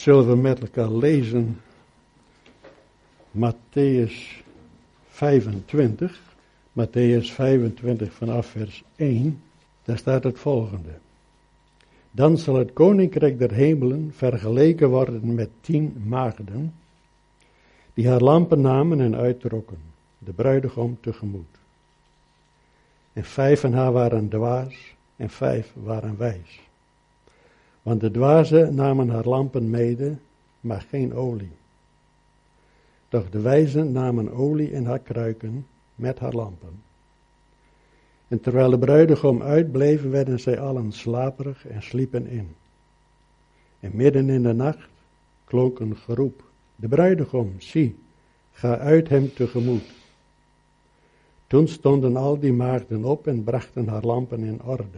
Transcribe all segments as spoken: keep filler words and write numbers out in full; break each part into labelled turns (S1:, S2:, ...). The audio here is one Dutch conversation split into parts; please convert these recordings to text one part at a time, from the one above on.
S1: Zullen we met elkaar lezen Mattheüs vijfentwintig. Mattheüs vijfentwintig vanaf vers één. Daar staat het volgende. Dan zal het koninkrijk der hemelen vergeleken worden met tien maagden, die haar lampen namen en uittrokken, de bruidegom tegemoet. En vijf van haar waren dwaas en vijf waren wijs. Want de dwazen namen haar lampen mede, maar geen olie. Doch de wijzen namen olie in haar kruiken met haar lampen. En terwijl de bruidegom uitbleef, werden zij allen slaperig en sliepen in. En midden in de nacht klonk een geroep. De bruidegom, zie, ga uit hem tegemoet. Toen stonden al die maagden op en brachten haar lampen in orde.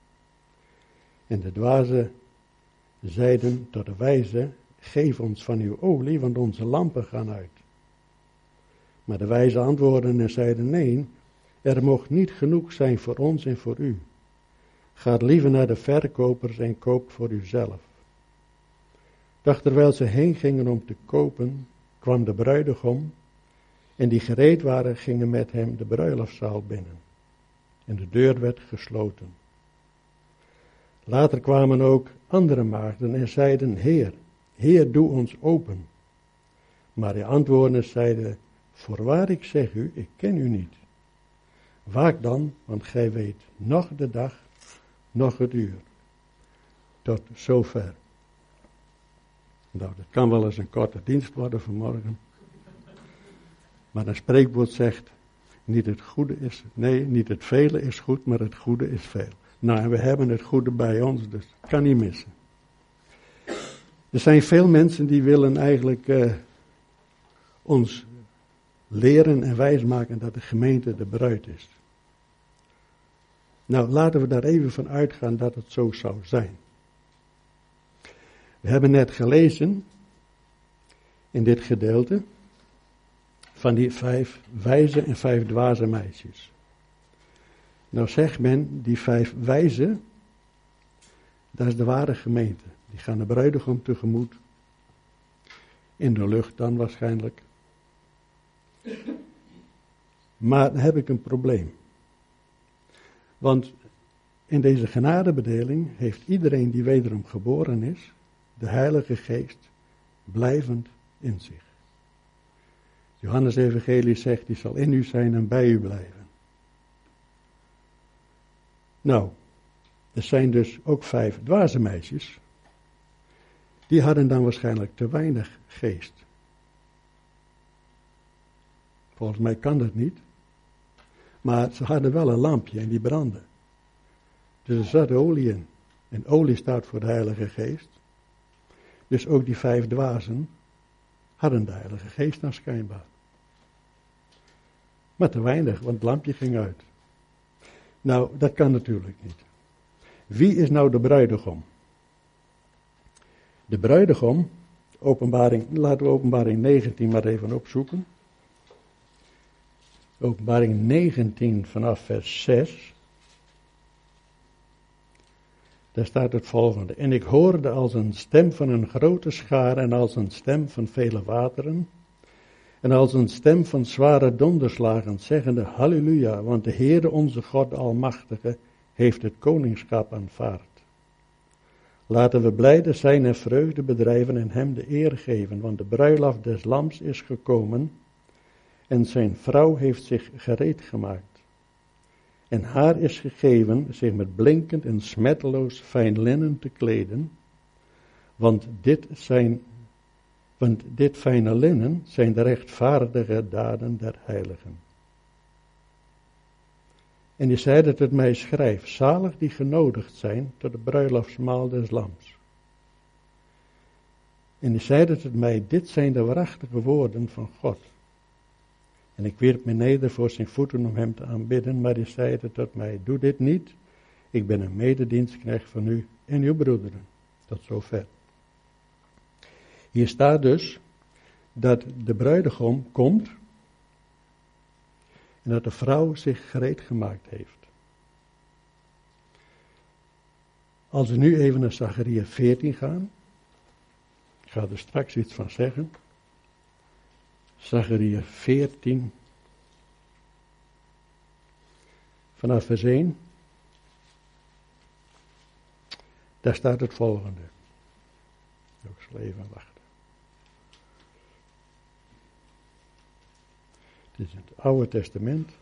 S1: En de dwazen zeiden tot de wijze, geef ons van uw olie, want onze lampen gaan uit. Maar de wijzen antwoordden en zeiden, nee, er mocht niet genoeg zijn voor ons en voor u. Gaat liever naar de verkopers en koopt voor uzelf. Doch terwijl ze heen gingen om te kopen, kwam de bruidegom, en die gereed waren gingen met hem de bruiloftszaal binnen. En de deur werd gesloten. Later kwamen ook andere maagden en zeiden, Heer, Heer, doe ons open. Maar hij antwoordde en zeide, voorwaar ik zeg u, ik ken u niet. Waak dan, want gij weet nog de dag, nog het uur. Tot zover. Nou, dat kan wel eens een korte dienst worden vanmorgen. Maar een spreekwoord zegt, niet het goede is, nee, niet het vele is goed, maar het goede is veel. Nou, en we hebben het goede bij ons, dus het kan niet missen. Er zijn veel mensen die willen eigenlijk uh, ons leren en wijsmaken dat de gemeente de bruid is. Nou, laten we daar even van uitgaan dat het zo zou zijn. We hebben net gelezen in dit gedeelte van die vijf wijze en vijf dwaze meisjes. Nou zegt men, die vijf wijze, dat is de ware gemeente. Die gaan de bruidegom tegemoet. In de lucht dan waarschijnlijk. Maar dan heb ik een probleem. Want in deze genadebedeling heeft iedereen die wederom geboren is, de Heilige Geest blijvend in zich. Johannes Evangelie zegt, die zal in u zijn en bij u blijven. Nou, er zijn dus ook vijf dwaze meisjes. Die hadden dan waarschijnlijk te weinig geest. Volgens mij kan dat niet. Maar ze hadden wel een lampje en die brandde. Dus er zat olie in. En olie staat voor de Heilige Geest. Dus ook die vijf dwazen hadden de Heilige Geest dan schijnbaar. Maar te weinig, want het lampje ging uit. Nou, dat kan natuurlijk niet. Wie is nou de bruidegom? De bruidegom, openbaring, laten we openbaring negentien maar even opzoeken. Openbaring negentien vanaf vers zes. Daar staat het volgende. En ik hoorde als een stem van een grote schare en als een stem van vele wateren. En als een stem van zware donderslagen, zeggende, halleluja, want de Heere onze God Almachtige heeft het koningschap aanvaard. Laten we blijde zijn en vreugde bedrijven en hem de eer geven, want de bruiloft des lams is gekomen en zijn vrouw heeft zich gereed gemaakt. En haar is gegeven zich met blinkend en smetteloos fijn linnen te kleden, want dit zijn Want dit fijne linnen zijn de rechtvaardige daden der heiligen. En die zeide tot mij, schrijf, zalig die genodigd zijn tot de bruiloftsmaal des lams. En die zeide tot mij, dit zijn de waarachtige woorden van God. En ik wierp me neder voor zijn voeten om hem te aanbidden, maar die zeide tot mij, doe dit niet, ik ben een mededienstknecht van u en uw broederen. Tot zover. Hier staat dus dat de bruidegom komt en dat de vrouw zich gereed gemaakt heeft. Als we nu even naar Zacharia veertien gaan, Ik ga er straks iets van zeggen. Zacharia veertien. Vanaf vers één. Daar staat het volgende. Ik zal even wachten. Het is het Oude Testament.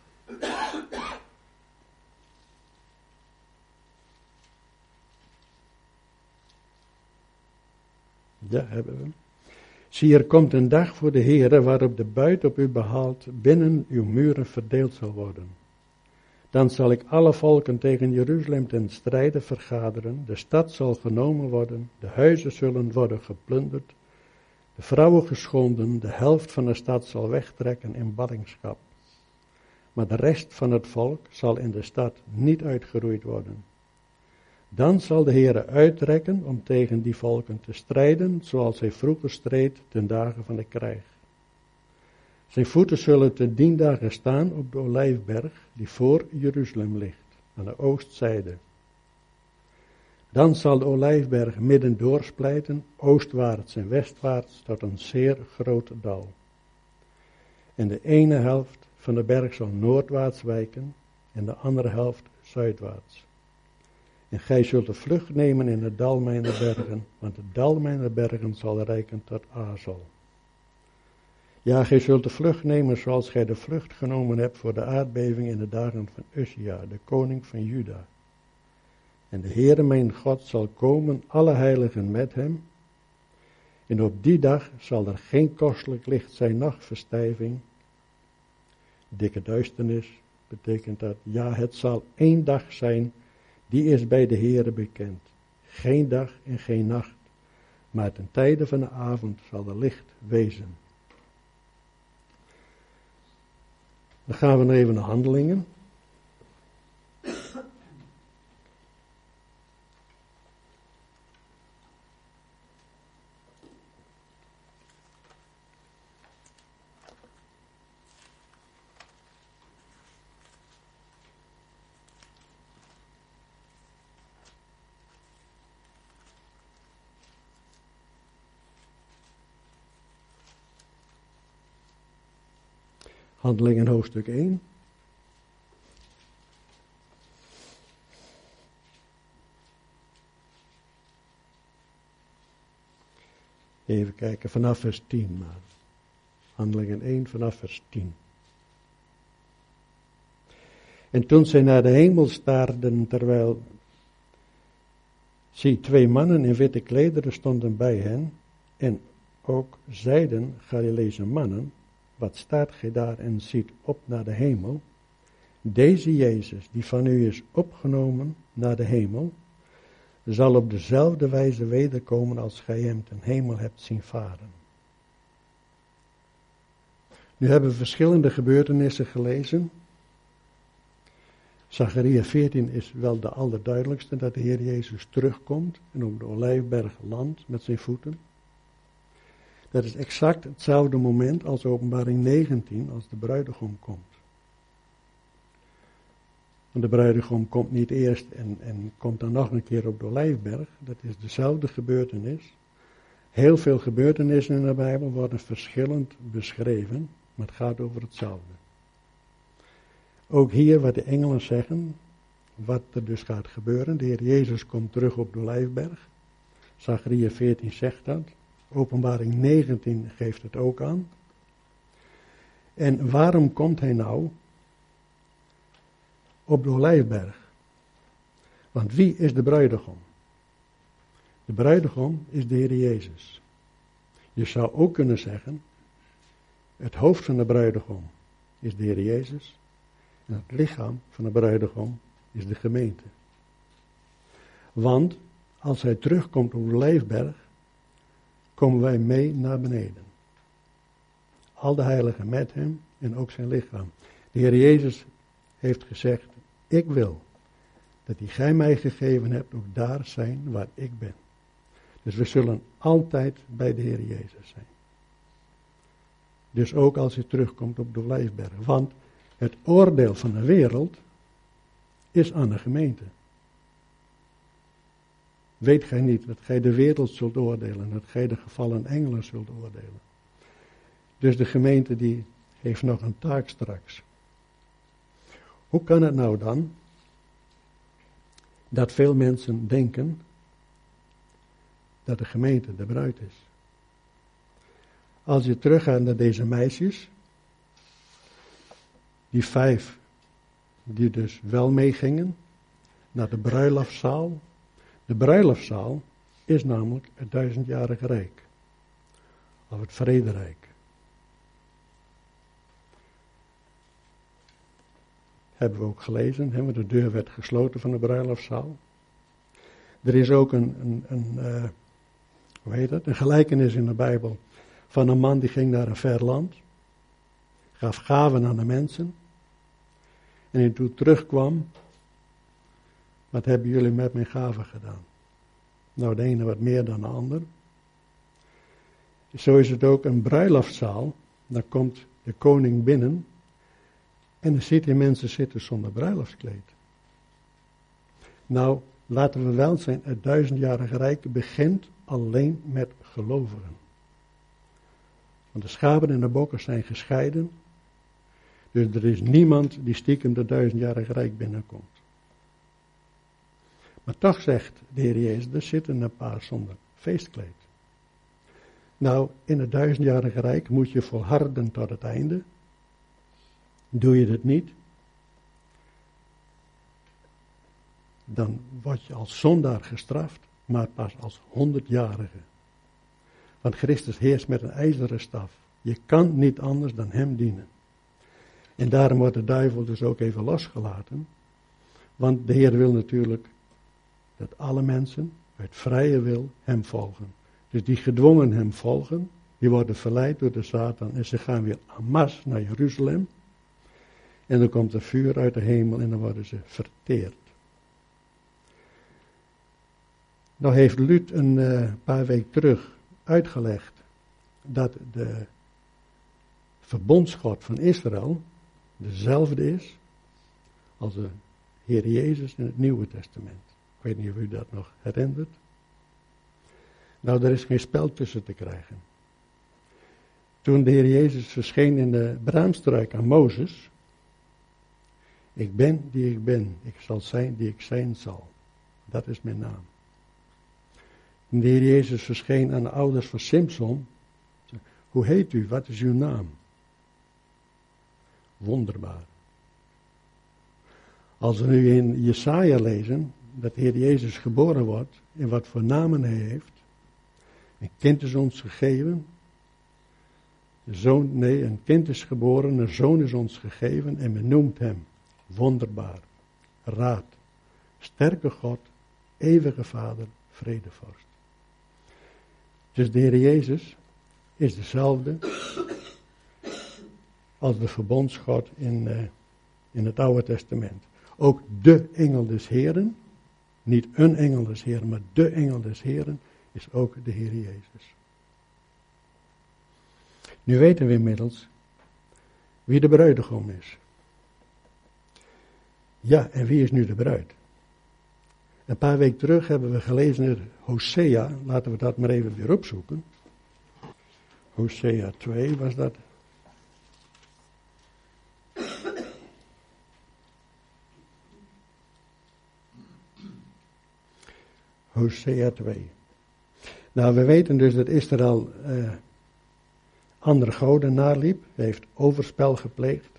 S1: Ja, hebben we hem. Zie, er komt een dag voor de Heere waarop de buit op u behaald binnen uw muren verdeeld zal worden. Dan zal ik alle volken tegen Jeruzalem ten strijde vergaderen, de stad zal genomen worden, de huizen zullen worden geplunderd, de vrouwen geschonden, de helft van de stad zal wegtrekken in ballingschap. Maar de rest van het volk zal in de stad niet uitgeroeid worden. Dan zal de Heere uittrekken om tegen die volken te strijden, zoals hij vroeger streed ten dagen van de krijg. Zijn voeten zullen te dien dagen staan op de Olijfberg, die voor Jeruzalem ligt, aan de oostzijde. Dan zal de Olijfberg midden doorsplijten, oostwaarts en westwaarts, tot een zeer groot dal. En de ene helft van de berg zal noordwaarts wijken, en de andere helft zuidwaarts. En gij zult de vlucht nemen in het dal mijner bergen, want het dal mijner bergen zal reiken tot Azel. Ja, gij zult de vlucht nemen zoals gij de vlucht genomen hebt voor de aardbeving in de dagen van Uzia, de koning van Juda. En de Heere mijn God zal komen, alle heiligen met hem. En op die dag zal er geen kostelijk licht zijn, nachtverstijving. Dikke duisternis betekent dat, ja, het zal één dag zijn, die is bij de Heere bekend. Geen dag en geen nacht, maar ten tijde van de avond zal er licht wezen. Dan gaan we nog even naar Handelingen. Handelingen hoofdstuk één. Even kijken, vanaf vers tien maar. Handelingen één vanaf vers tien. En toen zij naar de hemel staarden, terwijl, zie, twee mannen in witte klederen stonden bij hen, en ook zeiden Galileese mannen, wat staat gij daar en ziet op naar de hemel? Deze Jezus, die van u is opgenomen naar de hemel, zal op dezelfde wijze wederkomen als gij hem ten hemel hebt zien varen. Nu hebben we verschillende gebeurtenissen gelezen. Zacharia veertien is wel de allerduidelijkste, dat de Heer Jezus terugkomt en op de Olijfberg landt met zijn voeten. Dat is exact hetzelfde moment als Openbaring negentien, als de bruidegom komt. Want de bruidegom komt niet eerst en, en komt dan nog een keer op de Olijfberg. Dat is dezelfde gebeurtenis. Heel veel gebeurtenissen in de Bijbel worden verschillend beschreven, maar het gaat over hetzelfde. Ook hier wat de engelen zeggen, wat er dus gaat gebeuren. De Heer Jezus komt terug op de Olijfberg. Zacharia veertien zegt dat. Openbaring negentien geeft het ook aan. En waarom komt hij nou op de Olijfberg? Want wie is de bruidegom? De bruidegom is de Heer Jezus. Je zou ook kunnen zeggen, het hoofd van de bruidegom is de Heer Jezus. En het lichaam van de bruidegom is de gemeente. Want als hij terugkomt op de Olijfberg, komen wij mee naar beneden. Al de heiligen met hem en ook zijn lichaam. De Heer Jezus heeft gezegd, ik wil dat die gij mij gegeven hebt ook daar zijn waar ik ben. Dus we zullen altijd bij de Heer Jezus zijn. Dus ook als hij terugkomt op de Olijfberg. Want het oordeel van de wereld is aan de gemeente. Weet gij niet dat gij de wereld zult oordelen, dat gij de gevallen engelen zult oordelen. Dus de gemeente die heeft nog een taak straks. Hoe kan het nou dan dat veel mensen denken dat de gemeente de bruid is? Als je teruggaat naar deze meisjes, die vijf die dus wel meegingen naar de bruiloftszaal. De bruiloftszaal is namelijk het duizendjarige rijk, of het vrederijk. Hebben we ook gelezen, hè, de deur werd gesloten van de bruiloftszaal. Er is ook een, een, een uh, hoe heet dat, een gelijkenis in de Bijbel van een man die ging naar een ver land, gaf gaven aan de mensen, en toen terugkwam, wat hebben jullie met mijn gaven gedaan? Nou, de ene wat meer dan de ander. Zo is het ook een bruiloftzaal, dan komt de koning binnen, en dan ziet hij mensen zitten zonder bruiloftskleed. Nou, laten we wel zijn, het duizendjarige rijk begint alleen met gelovigen. Want de schapen en de bokken zijn gescheiden. Dus er is niemand die stiekem de duizendjarige rijk binnenkomt. Maar toch zegt de Heer Jezus, er zitten een paar zonder feestkleed. Nou, in het duizendjarige rijk moet je volharden tot het einde. Doe je dat niet, dan word je als zondaar gestraft, maar pas als honderdjarige. Want Christus heerst met een ijzeren staf. Je kan niet anders dan hem dienen. En daarom wordt de duivel dus ook even losgelaten. Want de Heer wil natuurlijk dat alle mensen uit vrije wil hem volgen. Dus die gedwongen hem volgen, die worden verleid door de Satan en ze gaan weer en masse naar Jeruzalem. En dan komt er vuur uit de hemel en dan worden ze verteerd. Nou heeft Lut een uh, paar weken terug uitgelegd dat de verbondsgod van Israël dezelfde is als de Heer Jezus in het Nieuwe Testament. Ik weet niet of u dat nog herinnert. Nou, er is geen spel tussen te krijgen. Toen de Heer Jezus verscheen in de braamstruik aan Mozes. Ik ben die ik ben. Ik zal zijn die ik zijn zal. Dat is mijn naam. Toen de Heer Jezus verscheen aan de ouders van Simson. Hoe heet u? Wat is uw naam? Wonderbaar. Als we nu in Jesaja lezen dat de Heer Jezus geboren wordt en wat voor namen hij heeft. Een kind is ons gegeven. De zoon, nee, een kind is geboren, een zoon is ons gegeven en men noemt hem Wonderbaar, Raad, Sterke God, Eeuwige Vader, Vredevorst. Dus de Heer Jezus is dezelfde als de verbondsgod in, uh, in het Oude Testament. Ook de engel des Heren, niet een engel des Heren, maar de engel des Heren is ook de Heer Jezus. Nu weten we inmiddels wie de bruidegom is. Ja, en wie is nu de bruid? Een paar weken terug hebben we gelezen in Hosea, laten we dat maar even weer opzoeken. Hosea twee was dat. Hosea twee. Nou, we weten dus dat Israël uh, andere goden naliep, heeft overspel gepleegd.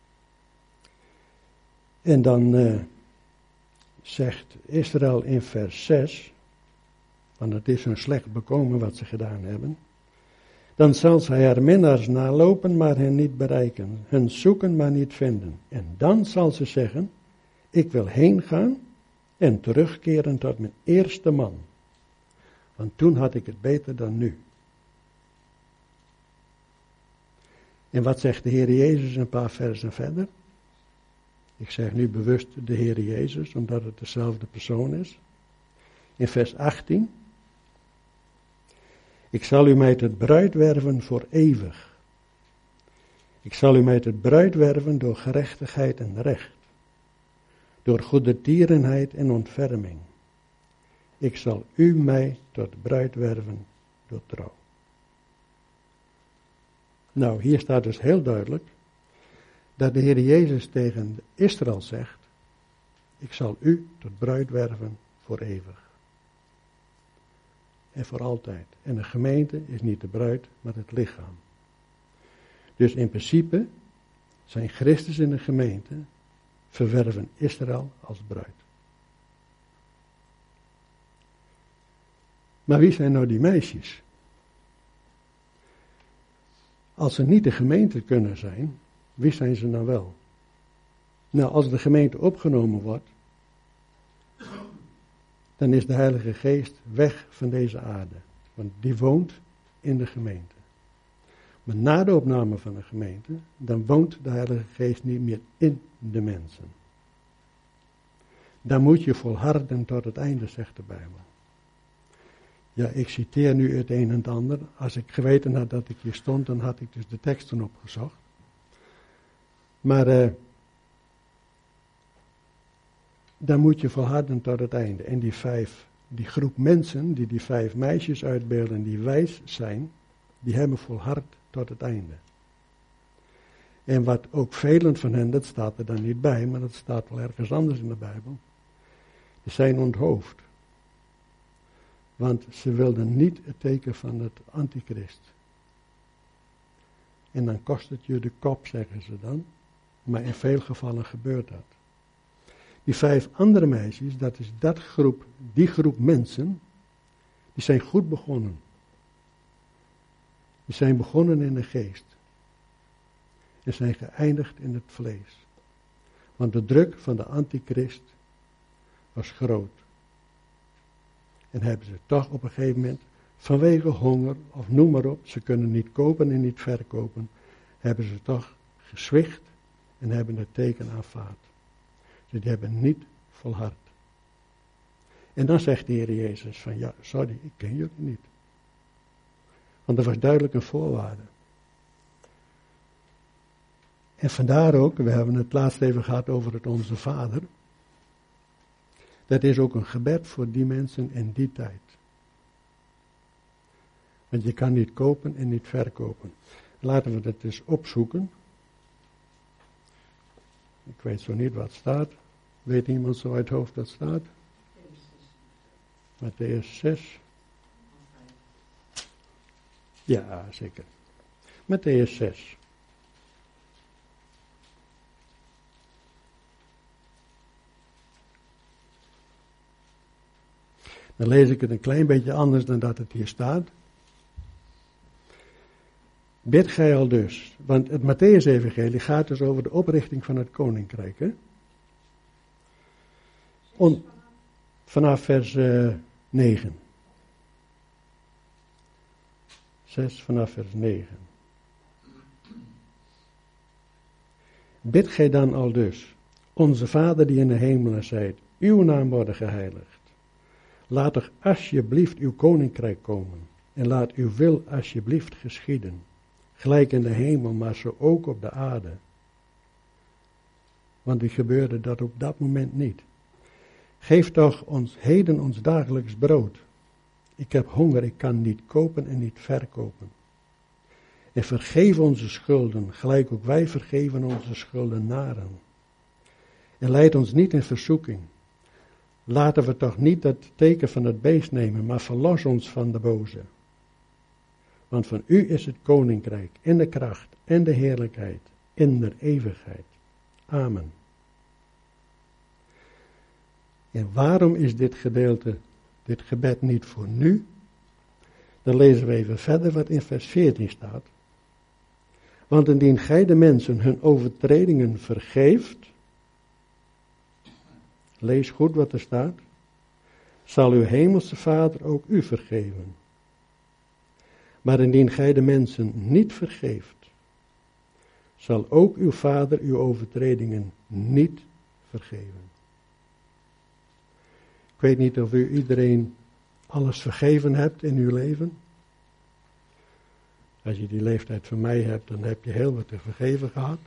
S1: En dan uh, zegt Israël in vers zes, want het is hun slecht bekomen wat ze gedaan hebben. Dan zal zij haar minnaars nalopen, maar hen niet bereiken, hen zoeken, maar niet vinden. En dan zal ze zeggen, ik wil heen gaan en terugkeren tot mijn eerste man. Want toen had ik het beter dan nu. En wat zegt de Heer Jezus een paar versen verder? Ik zeg nu bewust de Heer Jezus, omdat het dezelfde persoon is. In vers achttien. Ik zal u mij tot bruid werven voor eeuwig. Ik zal u mij tot bruid werven door gerechtigheid en recht. Door goedertierenheid en ontferming. Ik zal u mij tot bruid werven door trouw. Nou, hier staat dus heel duidelijk dat de Heer Jezus tegen Israël zegt, ik zal u tot bruid werven voor eeuwig. En voor altijd. En de gemeente is niet de bruid, maar het lichaam. Dus in principe zijn Christus in de gemeente verwerven Israël als bruid. Maar wie zijn nou die meisjes? Als ze niet de gemeente kunnen zijn, wie zijn ze nou wel? Nou, als de gemeente opgenomen wordt, dan is de Heilige Geest weg van deze aarde. Want die woont in de gemeente. Maar na de opname van de gemeente, dan woont de Heilige Geest niet meer in de mensen. Dan moet je volharden tot het einde, zegt de Bijbel. Ja, ik citeer nu het een en het ander. Als ik geweten had dat ik hier stond, dan had ik dus de teksten opgezocht. Maar uh, dan moet je volharden tot het einde. En die vijf, die groep mensen, die die vijf meisjes uitbeelden, die wijs zijn, die hebben volhard tot het einde. En wat ook velen van hen, dat staat er dan niet bij, maar dat staat wel ergens anders in de Bijbel, die zijn onthoofd. Want ze wilden niet het teken van het antichrist. En dan kost het je de kop, zeggen ze dan. Maar in veel gevallen gebeurt dat. Die vijf andere meisjes, dat is dat groep, die groep mensen, die zijn goed begonnen. Die zijn begonnen in de geest. En zijn geëindigd in het vlees. Want de druk van de antichrist was groot. En hebben ze toch op een gegeven moment, vanwege honger, of noem maar op, ze kunnen niet kopen en niet verkopen, hebben ze toch gezwicht en hebben het teken aanvaard. Dus die hebben niet volhard. En dan zegt de Heer Jezus van, ja, sorry, ik ken jullie niet. Want dat was duidelijk een voorwaarde. En vandaar ook, we hebben het laatst even gehad over het Onze Vader. Dat is ook een gebed voor die mensen in die tijd. Want je kan niet kopen en niet verkopen. Laten we dat dus opzoeken. Ik weet zo niet wat staat. Weet iemand zo uit het hoofd dat staat? Mattheüs zes. Ja, zeker. Mattheüs zes. Dan lees ik het een klein beetje anders dan dat het hier staat. Bid gij al dus. Want het Mattheüs-evangelie gaat dus over de oprichting van het koninkrijk. Hè? On, vanaf vers uh, negen. zes vanaf vers negen. Bid gij dan al dus. Onze Vader die in de hemelen zijt, uw naam worden geheiligd. Laat toch alsjeblieft uw koninkrijk komen. En laat uw wil alsjeblieft geschieden. Gelijk in de hemel, maar zo ook op de aarde. Want wie gebeurde dat op dat moment niet? Geef toch ons heden ons dagelijks brood. Ik heb honger, ik kan niet kopen en niet verkopen. En vergeef onze schulden, gelijk ook wij vergeven onze schuldenaren. En leid ons niet in verzoeking. Laten we toch niet het teken van het beest nemen, maar verlos ons van de boze. Want van u is het koninkrijk en de kracht en de heerlijkheid in de eeuwigheid. Amen. En waarom is dit gedeelte, dit gebed niet voor nu? Dan lezen we even verder wat in vers veertien staat. Want indien gij de mensen hun overtredingen vergeeft, lees goed wat er staat, zal uw hemelse Vader ook u vergeven. Maar indien gij de mensen niet vergeeft, zal ook uw Vader uw overtredingen niet vergeven. Ik weet niet of u iedereen alles vergeven hebt in uw leven. Als je die leeftijd van mij hebt, dan heb je heel wat te vergeven gehad.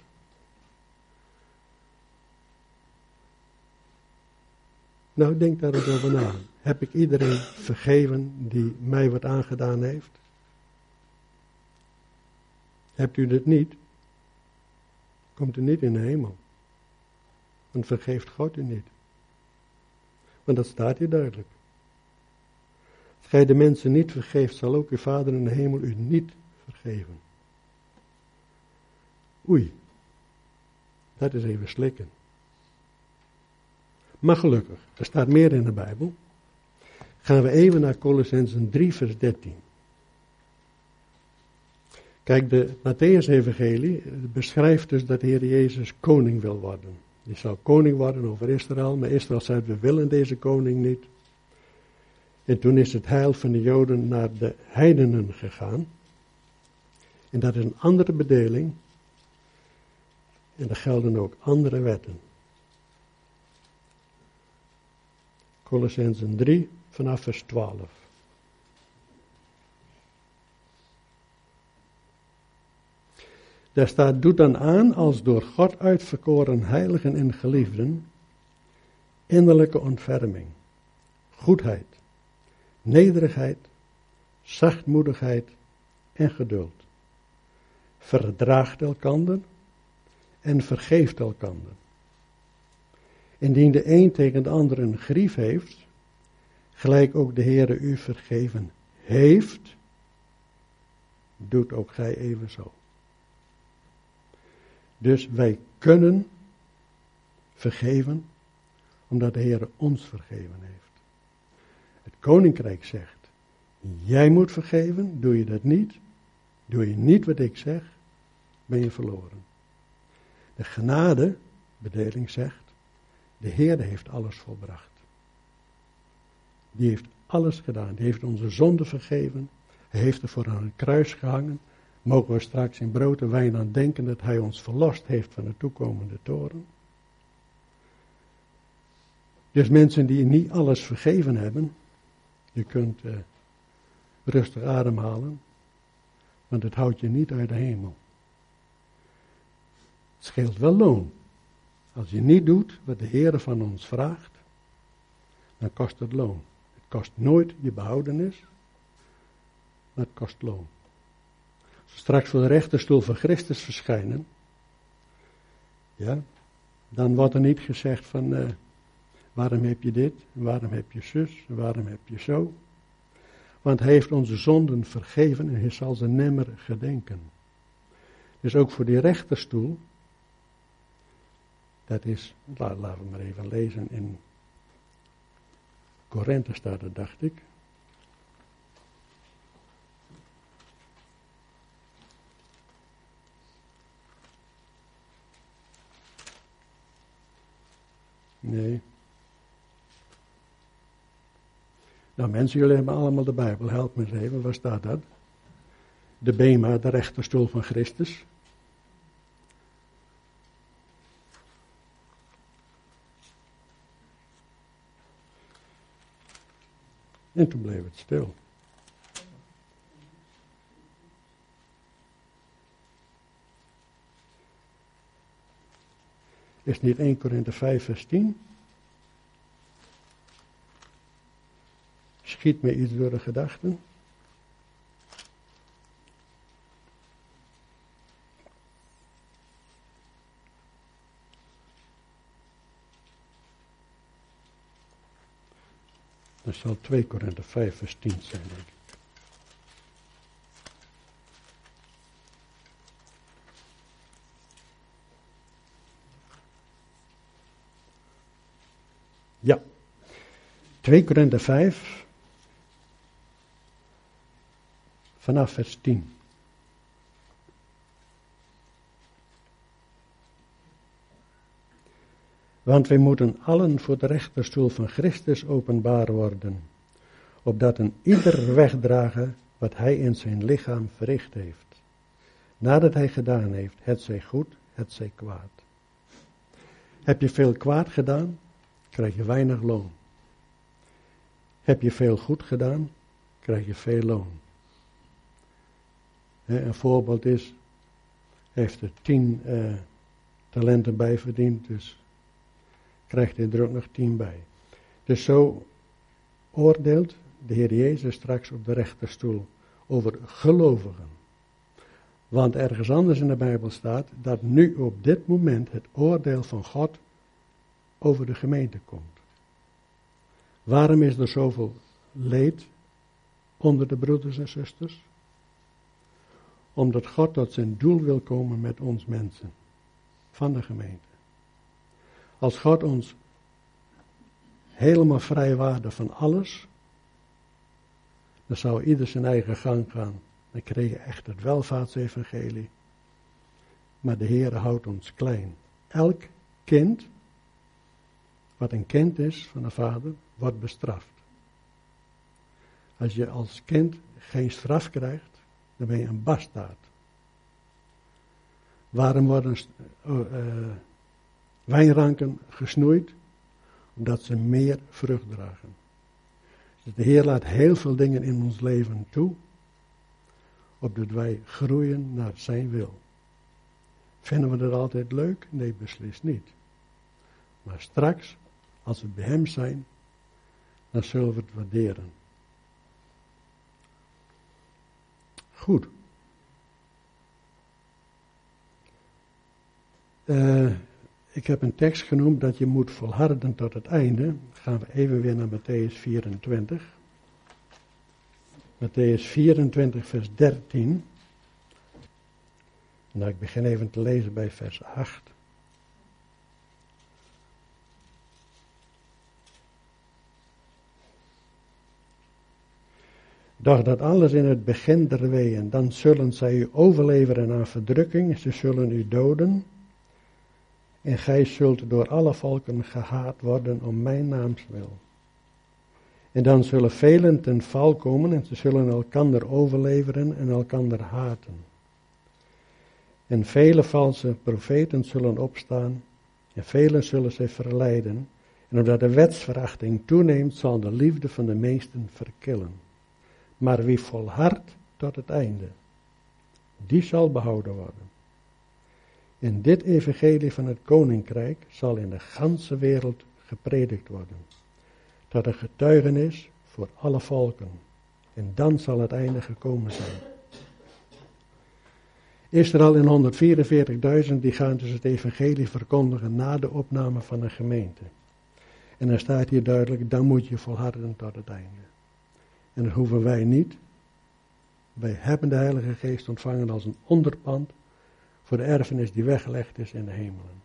S1: Nou, denk daar eens over na. Heb ik iedereen vergeven die mij wat aangedaan heeft? Hebt u dit niet? Komt u niet in de hemel. Want vergeeft God u niet. Want dat staat hier duidelijk. Als gij de mensen niet vergeeft, zal ook uw Vader in de hemel u niet vergeven. Oei. Dat is even slikken. Maar gelukkig, er staat meer in de Bijbel. Gaan we even naar Kolossenzen drie vers dertien. Kijk, de Mattheüs-evangelie beschrijft dus dat de Heer Jezus koning wil worden. Die zou koning worden over Israël, maar Israël zei, we willen deze koning niet. En toen is het heil van de Joden naar de heidenen gegaan. En dat is een andere bedeling. En er gelden ook andere wetten. Kolossenzen drie vanaf vers twaalf. Daar staat, doet dan aan als door God uitverkoren heiligen en geliefden, innerlijke ontferming, goedheid, nederigheid, zachtmoedigheid en geduld. Verdraagt elkander en vergeeft elkander. Indien de een tegen de ander een grief heeft, gelijk ook de Heere u vergeven heeft, doet ook gij evenzo. Dus wij kunnen vergeven, omdat de Heere ons vergeven heeft. Het koninkrijk zegt, jij moet vergeven, doe je dat niet, doe je niet wat ik zeg, ben je verloren. De genadebedeling zegt, de Heere heeft alles volbracht. Die heeft alles gedaan, die heeft onze zonde vergeven, hij heeft ervoor aan het kruis gehangen. Mogen we straks in brood en wijn aan denken dat hij ons verlost heeft van de toekomende toren. Dus mensen die niet alles vergeven hebben, je kunt uh, rustig ademhalen, want het houdt je niet uit de hemel. Het scheelt wel loon. Als je niet doet wat de Heere van ons vraagt, dan kost het loon. Het kost nooit je behoudenis, maar het kost loon. Als we straks voor de rechterstoel van Christus verschijnen, ja, dan wordt er niet gezegd van, uh, waarom heb je dit, waarom heb je zus, waarom heb je zo. Want hij heeft onze zonden vergeven en hij zal ze nimmer gedenken. Dus ook voor die rechterstoel, dat is, laten we maar even lezen, in Korinthe staat het, dacht ik. Nee. Nou mensen, jullie hebben allemaal de Bijbel, help me eens even, waar staat dat? De Bema, de rechterstoel van Christus. En toen bleef het stil. Is niet één Korinthe vijf vers tien? Schiet me iets door de gedachten. Dat zal twee Korinthe vijf vers tien zijn, denk ik. Ja, twee Korinthe vijf, vanaf vers tien. Want wij moeten allen voor de rechterstoel van Christus openbaar worden, opdat een ieder wegdragen wat hij in zijn lichaam verricht heeft, nadat hij gedaan heeft, het zij goed, het zij kwaad. Heb je veel kwaad gedaan, krijg je weinig loon. Heb je veel goed gedaan, krijg je veel loon. He, een voorbeeld is, heeft er tien uh, talenten bij verdiend, dus krijgt hij er ook nog tien bij. Dus zo oordeelt de Heer Jezus straks op de rechterstoel over gelovigen. Want ergens anders in de Bijbel staat dat nu op dit moment het oordeel van God over de gemeente komt. Waarom is er zoveel leed onder de broeders en zusters? Omdat God tot zijn doel wil komen met ons mensen van de gemeente. Als God ons helemaal vrijwaarde van alles, dan zou ieder zijn eigen gang gaan. Dan kreeg je echt het welvaartsevangelie. Maar de Heer houdt ons klein. Elk kind, wat een kind is van een vader, wordt bestraft. Als je als kind geen straf krijgt, dan ben je een bastaard. Waarom worden uh, uh, wijnranken gesnoeid? Omdat ze meer vrucht dragen. Dus de Heer laat heel veel dingen in ons leven toe, opdat wij groeien naar zijn wil. Vinden we dat altijd leuk? Nee, beslist niet. Maar straks, als we bij hem zijn, dan zullen we het waarderen. Goed. Uh, ik heb een tekst genoemd dat je moet volharden tot het einde. Dan gaan we even weer naar Mattheüs vierentwintig. Mattheüs vierentwintig vers dertien. Nou, ik begin even te lezen bij vers acht. Doch dat alles in het begin der weeën, dan zullen zij u overleveren aan verdrukking, ze zullen u doden. En gij zult door alle volken gehaat worden om mijn naams wil. En dan zullen velen ten val komen en ze zullen elkander overleveren en elkander haten. En vele valse profeten zullen opstaan en velen zullen zij verleiden. En omdat de wetsverachting toeneemt, zal de liefde van de meesten verkillen. Maar wie volhardt tot het einde, die zal behouden worden. En dit evangelie van het koninkrijk zal in de ganse wereld gepredikt worden, tot een getuigenis voor alle volken. En dan zal het einde gekomen zijn. Israël en honderdvierenveertigduizend die gaan dus het evangelie verkondigen na de opname van een gemeente. En dan staat hier duidelijk, dan moet je volharden tot het einde. En dat hoeven wij niet. Wij hebben de Heilige Geest ontvangen als een onderpand voor de erfenis die weggelegd is in de hemelen.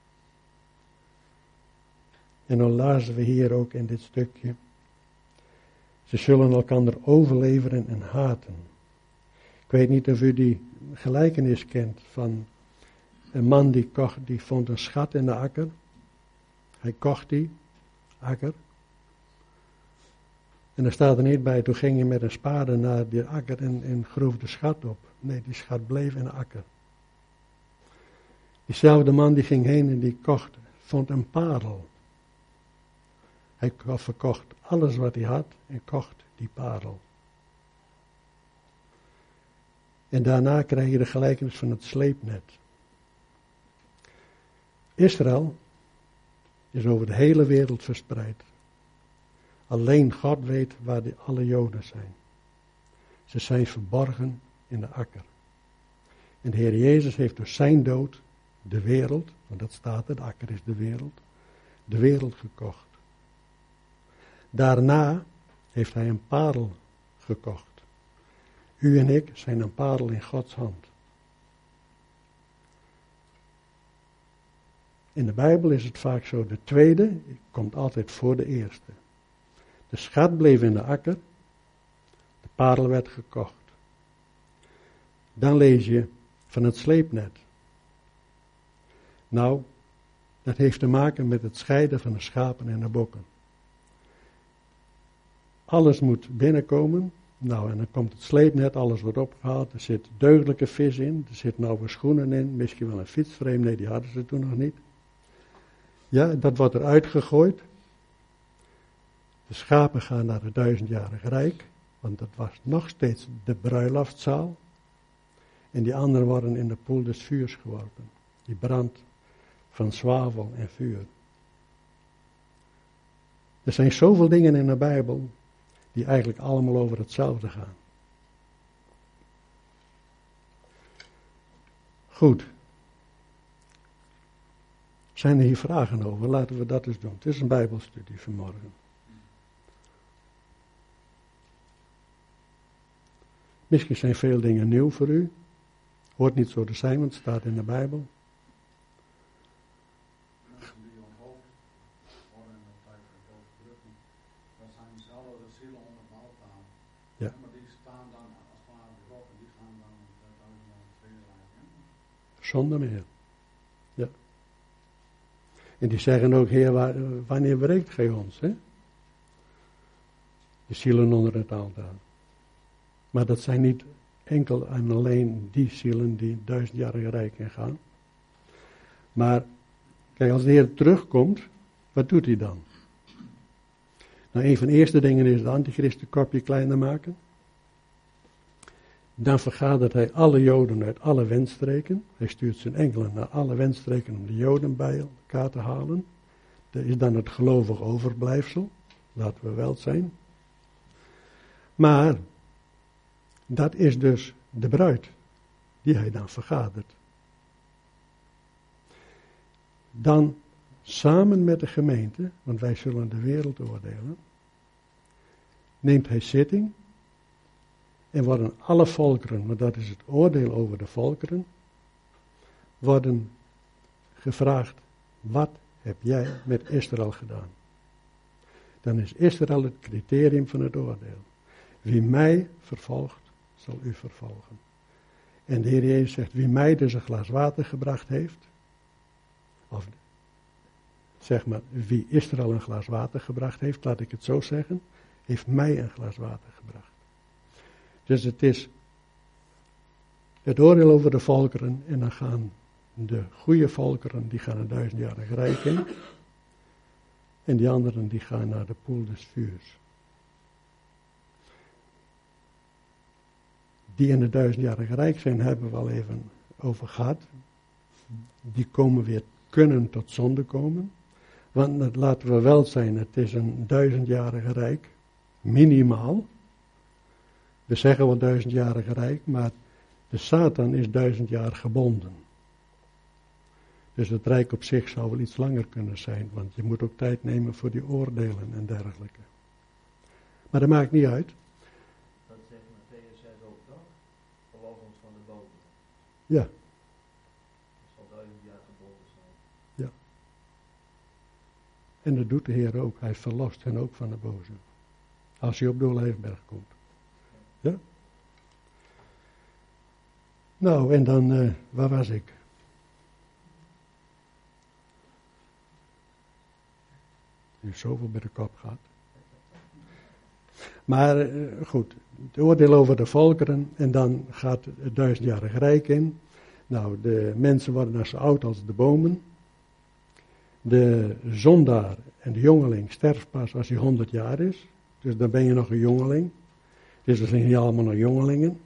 S1: En dan lazen we hier ook in dit stukje. Ze zullen elkander overleveren en haten. Ik weet niet of u die gelijkenis kent van een man die kocht, die vond een schat in de akker. Hij kocht die akker. En er staat er niet bij, toen ging hij met een spade naar die akker en, en groef de schat op. Nee, die schat bleef in de akker. Diezelfde man die ging heen en die kocht, vond een parel. Hij verkocht alles wat hij had en kocht die parel. En daarna krijg je de gelijkenis van het sleepnet. Israël is over de hele wereld verspreid. Alleen God weet waar die alle Joden zijn. Ze zijn verborgen in de akker. En de Heer Jezus heeft door zijn dood de wereld, want dat staat er, de akker is de wereld, de wereld gekocht. Daarna heeft hij een parel gekocht. U en ik zijn een parel in Gods hand. In de Bijbel is het vaak zo, de tweede komt altijd voor de eerste. De schat bleef in de akker, de parel werd gekocht. Dan lees je van het sleepnet. Nou, dat heeft te maken met het scheiden van de schapen en de bokken. Alles moet binnenkomen. Nou, en dan komt het sleepnet, alles wordt opgehaald. Er zit deugdelijke vis in, er zitten nauwe schoenen in, misschien wel een fietsframe. Nee, die hadden ze toen nog niet. Ja, dat wordt eruit gegooid. De schapen gaan naar het duizendjarig rijk, want dat was nog steeds de bruiloftzaal. En die anderen worden in de poel des vuurs geworpen. Die brandt van zwavel en vuur. Er zijn zoveel dingen in de Bijbel die eigenlijk allemaal over hetzelfde gaan. Goed. Zijn er hier vragen over? Laten we dat eens doen. Het is een Bijbelstudie vanmorgen. Misschien zijn veel dingen nieuw voor u. Hoort niet zo te zijn, want het staat in de Bijbel.
S2: Mensen die onthoofd worden in de tijd van de verdrukking, dat zijn dezelfde zielen onder het altaar.
S1: Ja.
S2: Maar die staan dan als het ware erop en die gaan dan uiteindelijk naar het tweede rijk.
S1: Zonder meer. Ja. En die zeggen ook, Heer, wanneer breekt gij ons? Hè? De zielen onder het altaar. Maar dat zijn niet enkel en alleen die zielen die duizendjarige rijk ingaan. Maar, kijk, als de Heer terugkomt, wat doet hij dan? Nou, een van de eerste dingen is de antichrist een kopje kleiner maken. Dan vergadert hij alle Joden uit alle windstreken. Hij stuurt zijn engelen naar alle windstreken om de Joden bij elkaar te halen. Dat is dan het gelovig overblijfsel. Laten we wel zijn. Maar dat is dus de bruid die hij dan vergadert. Dan samen met de gemeente, want wij zullen de wereld oordelen, neemt hij zitting en worden alle volkeren, want dat is het oordeel over de volkeren, worden gevraagd, wat heb jij met Israël gedaan? Dan is Israël het criterium van het oordeel. Wie mij vervolgt, zal u vervolgen. En de Heer Jezus zegt, wie mij dus een glas water gebracht heeft, of zeg maar, wie Israël een glas water gebracht heeft, laat ik het zo zeggen, heeft mij een glas water gebracht. Dus het is het oordeel over de volkeren en dan gaan de goede volkeren, die gaan een duizendjarig rijk in. En die anderen die gaan naar de poel des vuurs. Die in het duizendjarige rijk zijn, hebben we al even over gehad. Die komen weer, kunnen tot zonde komen. Want laten we wel zijn, het is een duizendjarige rijk, minimaal. We zeggen wel duizendjarige rijk, maar de Satan is duizend jaar gebonden. Dus het rijk op zich zou wel iets langer kunnen zijn, want je moet ook tijd nemen voor die oordelen en dergelijke. Maar dat maakt niet uit.
S3: Dat zegt Matthäus zes ook toch? Verlos ons van de boven.
S1: Ja.
S3: Dat zal duizend jaar gebonden zijn.
S1: Ja. En dat doet de Heer ook. Hij verlost hen ook van de boze. Als hij op de Olijfberg komt. Ja? Nou, en dan, uh, waar was ik? Nu zoveel bij de kop gehad. Maar uh, goed, het oordeel over de volkeren en dan gaat het duizendjarig rijk in. Nou, de mensen worden als zo oud als de bomen. De zondaar en de jongeling sterft pas als hij honderd jaar is. Dus dan ben je nog een jongeling. Dus we zijn niet allemaal nog jongelingen.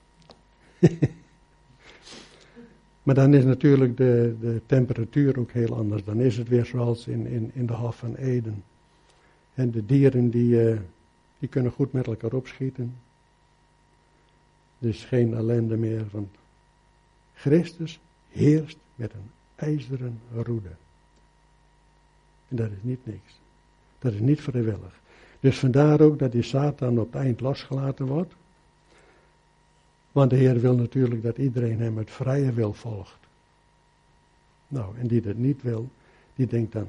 S1: Maar dan is natuurlijk de, de temperatuur ook heel anders. Dan is het weer zoals in, in, in de Hof van Eden. En de dieren die, uh, die kunnen goed met elkaar opschieten. Dus geen ellende meer. Want Christus heerst met een ijzeren roede. En dat is niet niks. Dat is niet vrijwillig. Dus vandaar ook dat die Satan op het eind losgelaten wordt. Want de Heer wil natuurlijk dat iedereen hem uit vrije wil volgt. Nou, en die dat niet wil, die denkt dan,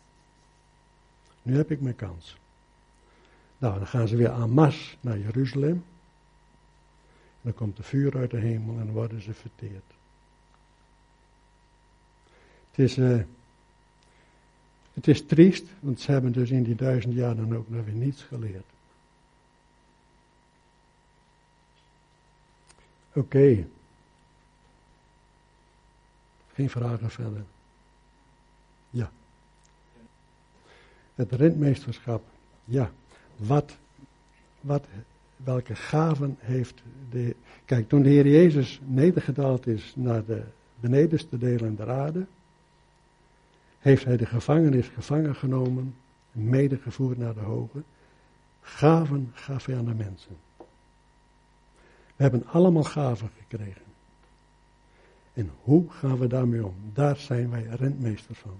S1: nu heb ik mijn kans. Nou, dan gaan ze weer en masse naar Jeruzalem. En dan komt er vuur uit de hemel en dan worden ze verteerd. Het is, uh, het is triest, want ze hebben dus in die duizend jaar dan ook nog weer niets geleerd. Oké. Okay. Geen vragen verder. Ja. Het rentmeesterschap. Ja. Wat, wat, welke gaven heeft de... Kijk, toen de Heer Jezus nedergedaald is naar de benedenste delen der aarde, heeft hij de gevangenis gevangen genomen medegevoerd naar de hoge. Gaven gaf hij aan de mensen. We hebben allemaal gaven gekregen. En hoe gaan we daarmee om? Daar zijn wij rentmeester van.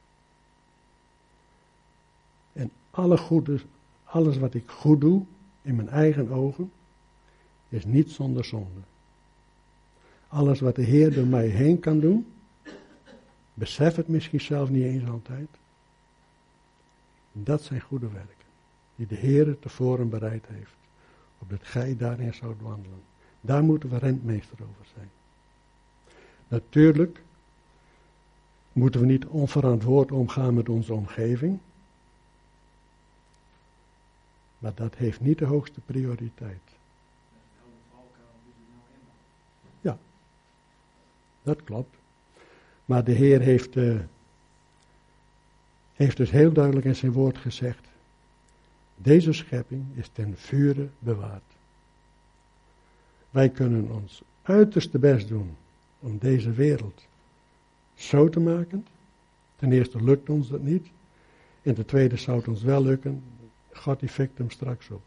S1: En alle goede, alles wat ik goed doe, in mijn eigen ogen, is niet zonder zonde. Alles wat de Heer door mij heen kan doen, besef het misschien zelf niet eens altijd. Dat zijn goede werken, die de Heer tevoren bereid heeft, opdat gij daarin zoudt wandelen. Daar moeten we rentmeester over zijn. Natuurlijk moeten we niet onverantwoord omgaan met onze omgeving, maar dat heeft niet de hoogste prioriteit. Ja, dat klopt. Maar de Heer heeft, uh, heeft dus heel duidelijk in zijn woord gezegd, deze schepping is ten vure bewaard. Wij kunnen ons uiterste best doen om deze wereld zo te maken. Ten eerste lukt ons dat niet. En ten tweede zou het ons wel lukken. God die fikt hem straks op.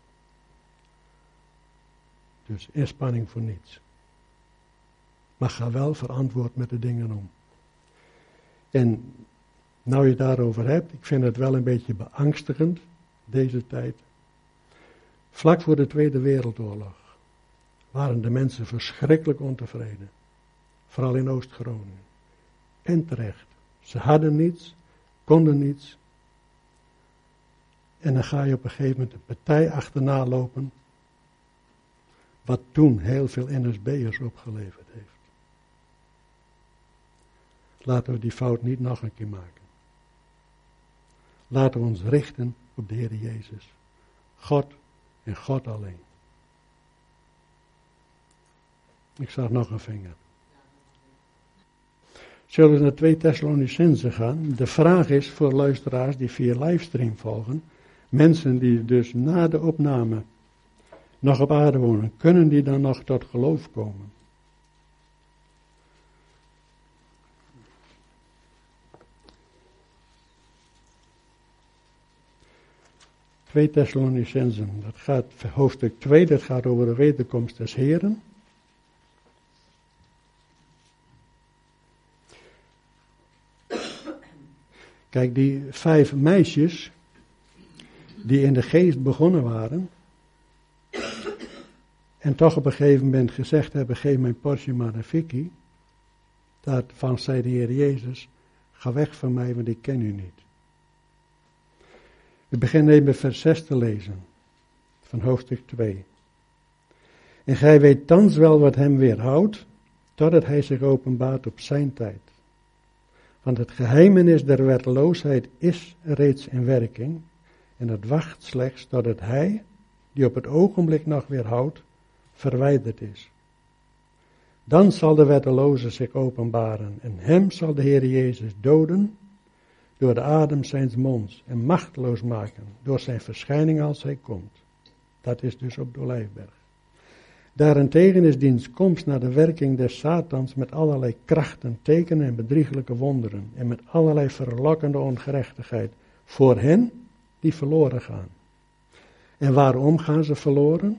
S1: Dus inspanning voor niets. Maar ga wel verantwoord met de dingen om. En nou je het daarover hebt, ik vind het wel een beetje beangstigend, deze tijd. Vlak voor de Tweede Wereldoorlog waren de mensen verschrikkelijk ontevreden. Vooral in Oost-Groningen. En terecht. Ze hadden niets, konden niets. En dan ga je op een gegeven moment een partij achterna lopen, wat toen heel veel N S B'ers opgeleverd heeft. Laten we die fout niet nog een keer maken. Laten we ons richten op de Heer Jezus. God en God alleen. Ik zag nog een vinger. Zullen we naar twee Thessalonicenzen gaan? De vraag is voor luisteraars die via livestream volgen, mensen die dus na de opname nog op aarde wonen, kunnen die dan nog tot geloof komen? twee Thessalonicenzen, dat gaat, hoofdstuk twee, dat gaat over de wederkomst des Heren. Kijk, die vijf meisjes die in de geest begonnen waren en toch op een gegeven moment gezegd hebben, geef mijn portie maar aan Vicky. Daarvan zei de Heer Jezus, ga weg van mij, want ik ken u niet. We beginnen even met vers zes te lezen, van hoofdstuk twee. En gij weet thans wel wat hem weerhoudt, totdat hij zich openbaart op zijn tijd. Want het geheimenis der wetteloosheid is reeds in werking, en het wacht slechts totdat hij, die op het ogenblik nog weerhoudt, verwijderd is. Dan zal de wetteloze zich openbaren, en hem zal de Heer Jezus doden, door de adem zijns monds, en machteloos maken, door zijn verschijning als hij komt. Dat is dus op de Olijfberg. Daarentegen is diens komst naar de werking des Satans met allerlei krachten, tekenen en bedrieglijke wonderen, en met allerlei verlokkende ongerechtigheid, voor hen die verloren gaan. En waarom gaan ze verloren?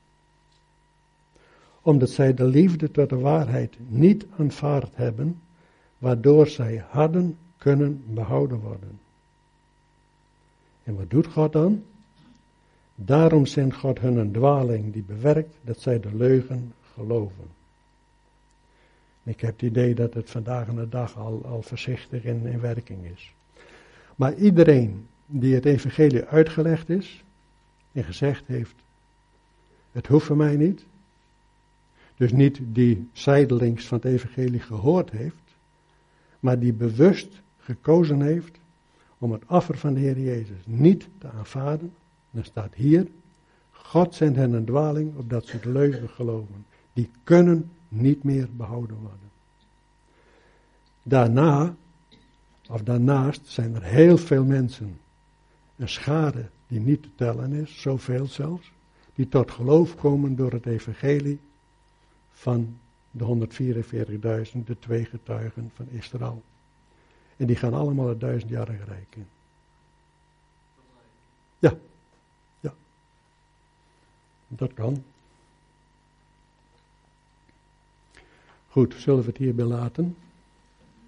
S1: Omdat zij de liefde tot de waarheid niet aanvaard hebben, waardoor zij hadden kunnen behouden worden. En wat doet God dan? Daarom zendt God hun een dwaling die bewerkt dat zij de leugen geloven. Ik heb het idee dat het vandaag aan de dag al, al voorzichtig in, in werking is. Maar iedereen die het evangelie uitgelegd is en gezegd heeft, het hoeft voor mij niet, dus niet die zijdelings van het evangelie gehoord heeft, maar die bewust gekozen heeft om het offer van de Heer Jezus niet te aanvaarden, dan staat hier, God zendt hen een dwaling opdat ze de leugen geloven. Die kunnen niet meer behouden worden. Daarna, of daarnaast, zijn er heel veel mensen, een schare die niet te tellen is, zoveel zelfs, die tot geloof komen door het evangelie van de honderdvierenveertigduizend, de twee getuigen van Israël. En die gaan allemaal het duizendjarige rijk in. Dat kan. Goed, zullen we het hierbij laten?